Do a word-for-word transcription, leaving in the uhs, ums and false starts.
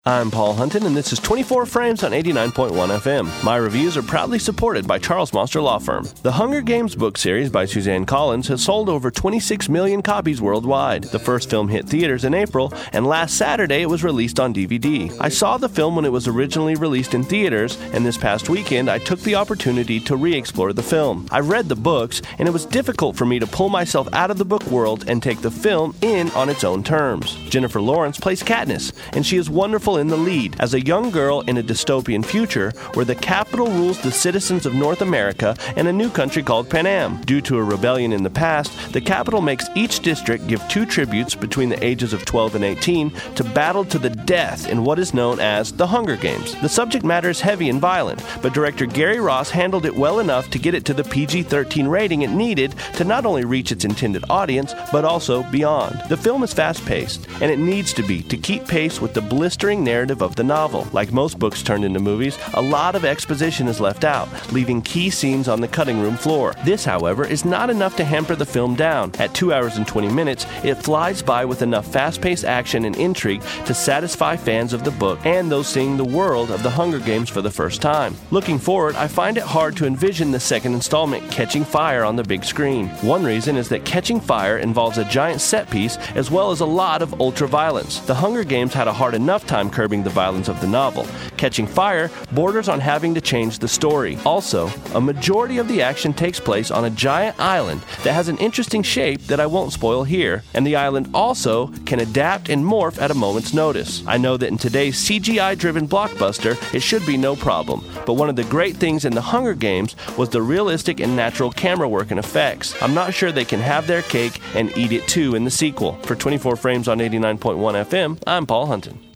I'm Paul Hunton, and this is twenty-four Frames on eighty-nine point one F M. My reviews are proudly supported by Charles Monster Law Firm. The Hunger Games book series by Suzanne Collins has sold over twenty-six million copies worldwide. The first film hit theaters in April, and last Saturday it was released on D V D. I saw the film when it was originally released in theaters, and this past weekend I took the opportunity to re-explore the film. I read the books, and it was difficult for me to pull myself out of the book world and take the film in on its own terms. Jennifer Lawrence plays Katniss, and she is wonderful in the lead as a young girl in a dystopian future where the capital rules the citizens of North America and a new country called Pan Am. Due to a rebellion in the past, the capital makes each district give two tributes between the ages of twelve and eighteen to battle to the death in what is known as the Hunger Games. The subject matter is heavy and violent, but director Gary Ross handled it well enough to get it to the P G thirteen rating it needed to not only reach its intended audience, but also beyond. The film is fast-paced, and it needs to be to keep pace with the blistering narrative of the novel. Like most books turned into movies, a lot of exposition is left out, leaving key scenes on the cutting room floor. This, however, is not enough to hamper the film down. At two hours and twenty minutes, it flies by with enough fast-paced action and intrigue to satisfy fans of the book and those seeing the world of the Hunger Games for the first time. Looking forward, I find it hard to envision the second installment catching fire on the big screen. One reason is that Catching Fire involves a giant set piece as well as a lot of ultra-violence. The Hunger Games had a hard enough time curbing the violence of the novel. Catching Fire borders on having to change the story. Also, a majority of the action takes place on a giant island that has an interesting shape that I won't spoil here, and the island also can adapt and morph at a moment's notice. I know that in today's C G I-driven blockbuster, it should be no problem, but one of the great things in the Hunger Games was the realistic and natural camera work and effects. I'm not sure they can have their cake and eat it too in the sequel. For twenty-four Frames on eighty-nine point one F M, I'm Paul Hunton.